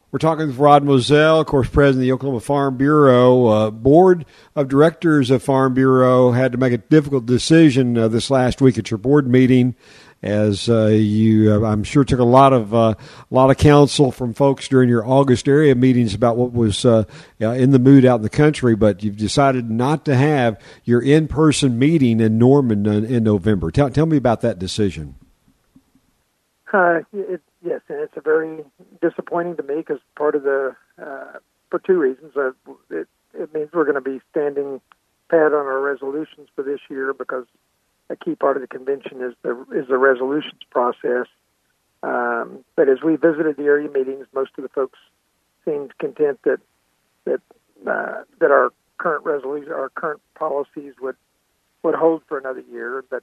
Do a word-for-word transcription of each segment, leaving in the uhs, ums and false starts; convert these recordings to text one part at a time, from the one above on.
We're talking with Rod Moselle, of course, president of the Oklahoma Farm Bureau. Uh, board of directors of Farm Bureau had to make a difficult decision uh, this last week at your board meeting, as uh, you, uh, I'm sure, took a lot of uh, a lot of counsel from folks during your August area meetings about what was uh, in the mood out in the country. But you've decided not to have your in-person meeting in Norman in, in November. Tell, tell me about that decision. Uh, it, yes, and it's a very disappointing to me because part of the, uh, for two reasons. Uh, it, it means we're going to be standing pat on our resolutions for this year because a key part of the convention is the is the resolutions process. Um, but as we visited the area meetings, most of the folks seemed content that that uh, that our current resolution, our current policies would would hold for another year. But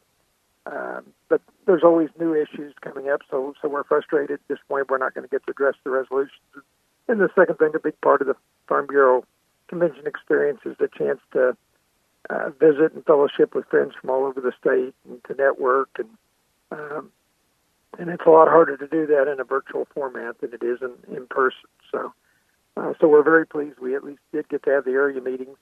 Um, but there's always new issues coming up, so so we're frustrated at this point. We're not going to get to address the resolutions. And the second thing, a big part of the Farm Bureau convention experience is the chance to uh, visit and fellowship with friends from all over the state and to network. And um, and it's a lot harder to do that in a virtual format than it is in, in person. So uh, so we're very pleased we at least did get to have the area meetings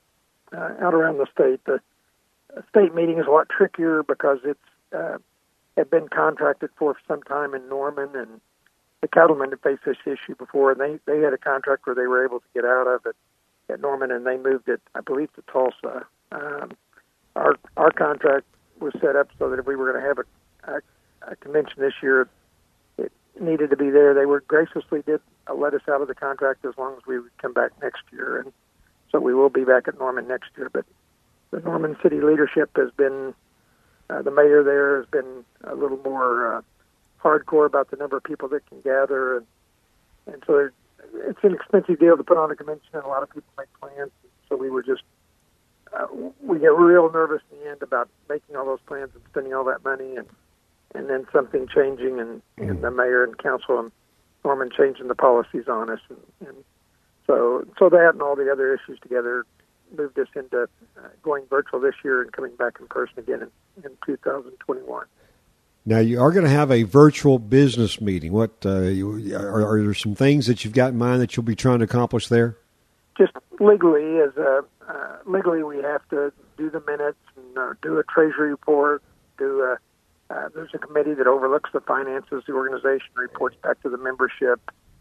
uh, out around the state. The state meeting is a lot trickier because it's uh, had been contracted for some time in Norman, and the cattlemen had faced this issue before, and they, they had a contract where they were able to get out of it at Norman, and they moved it, I believe, to Tulsa. Um, our our contract was set up so that if we were going to have a, a, a convention this year, it needed to be there. They were graciously did uh, let us out of the contract as long as we would come back next year, and so we will be back at Norman next year, but the Norman City leadership has been, uh, the mayor there has been a little more uh, hardcore about the number of people that can gather. And, and so it's an expensive deal to put on a convention, and a lot of people make plans. So we were just, uh, we get real nervous in the end about making all those plans and spending all that money, and, and then something changing, and, and the mayor and council and Norman changing the policies on us. And, and so, so that and all the other issues together moved us into uh, going virtual this year and coming back in person again in, in two thousand twenty-one. Now, you are going to have a virtual business meeting. What uh, you, are, are there some things that you've got in mind that you'll be trying to accomplish there? Just legally, as a, uh, legally, we have to do the minutes and uh, do a treasury report. Do a, uh, there's a committee that overlooks the finances of the organization, reports back to the membership.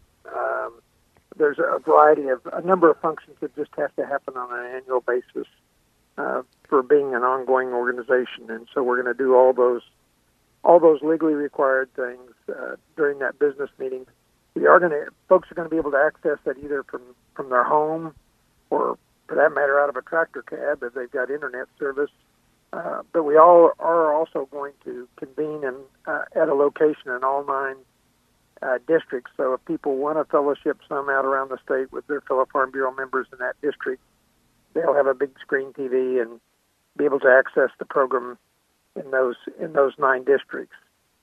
Um, There's a variety of, a number of functions that just have to happen on an annual basis uh, for being an ongoing organization. And so we're going to do all those all those legally required things uh, during that business meeting. We are going to, folks are going to be able to access that either from, from their home or, for that matter, out of a tractor cab if they've got internet service. Uh, but we all are also going to convene in, uh, at a location in all nine Uh, districts. So if people want to fellowship some out around the state with their fellow Farm Bureau members in that district, they'll have a big screen T V and be able to access the program in those in those nine districts.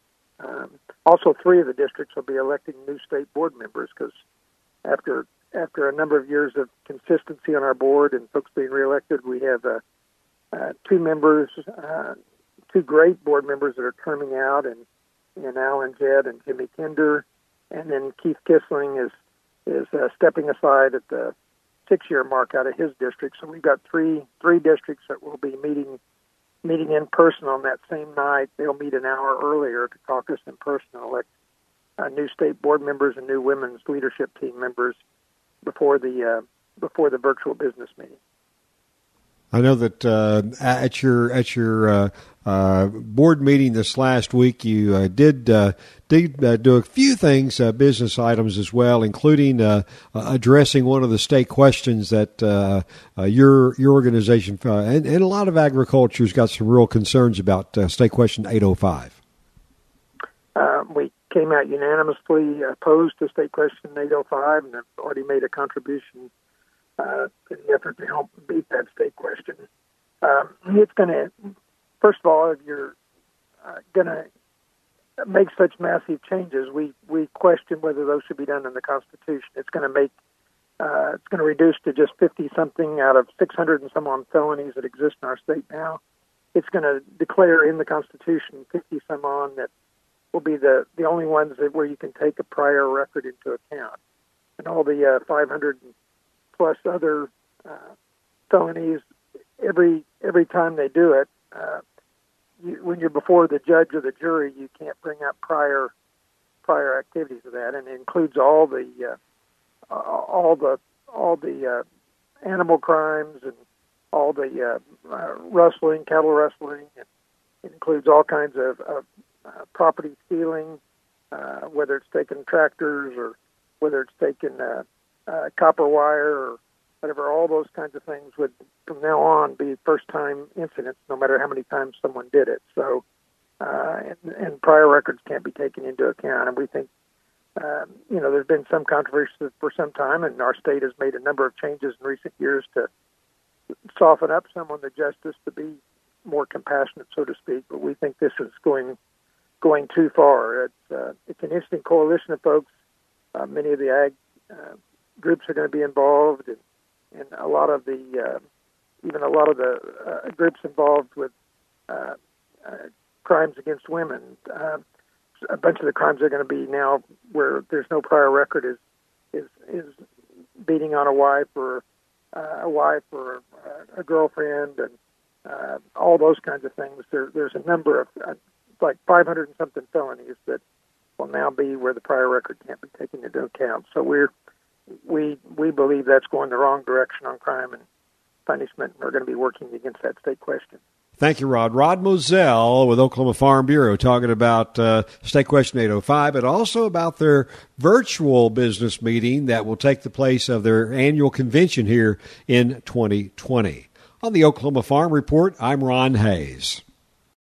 Um, also, three of the districts will be electing new state board members because after after a number of years of consistency on our board and folks being reelected, we have uh, uh, two members, uh, two great board members that are terming out, and and Alan Jedd and Jimmy Kinder, and then Keith Kissling is is uh, stepping aside at the six-year mark out of his district. So we've got three three districts that will be meeting meeting in person on that same night. They'll meet an hour earlier to caucus in person and elect uh, new state board members and new women's leadership team members before the uh, before the virtual business meeting. I know that uh, at your at your uh, uh, board meeting this last week, you uh, did uh, did uh, do a few things, uh, business items as well, including uh, uh, addressing one of the state questions that uh, uh, your your organization uh, and, and a lot of agriculture's got some real concerns about. Uh, state question eight oh five. Uh, we came out unanimously opposed to state question eight oh five, and have already made a contribution Uh, to the effort to help beat that state question. Um, it's going to, first of all, if you're uh, going to make such massive changes, we, we question whether those should be done in the Constitution. It's going to make, uh, it's going to reduce to just fifty-something out of six hundred and some on felonies that exist in our state now. It's going to declare in the Constitution fifty-some on that will be the, the only ones that where you can take a prior record into account. and all the uh, five hundred plus other uh, felonies. Every every time they do it, uh, you, when you're before the judge or the jury, you can't bring up prior prior activities of that, and it includes all the uh, all the all the uh, animal crimes and all the uh, uh, rustling, cattle rustling. And it includes all kinds of, of uh, property stealing, uh, whether it's taking tractors or whether it's taking uh, uh, copper wire or whatever. All those kinds of things would, from now on, be first-time incidents, no matter how many times someone did it. So, uh, and, and prior records can't be taken into account. And we think, um, you know, there's been some controversy for some time, and our state has made a number of changes in recent years to soften up some on the justice to be more compassionate, so to speak. But we think this is going going too far. It's uh, it's an interesting coalition of folks. Uh, many of the ag uh, groups are going to be involved, and, and a lot of the uh, even a lot of the uh, groups involved with uh, uh, crimes against women. Uh, a bunch of the crimes are going to be now where there's no prior record is is is beating on a wife or uh, a wife or a girlfriend, and uh, all those kinds of things. There, there's a number of uh, like five hundred and something felonies that will now be where the prior record can't be taken into account. So we're we we believe that's going the wrong direction on crime and punishment, and we're going to be working against that state question. Thank you, Rod. Rod Moselle with Oklahoma Farm Bureau talking about uh, State Question eight oh five, but also about their virtual business meeting that will take the place of their annual convention here in twenty twenty. On the Oklahoma Farm Report, I'm Ron Hayes.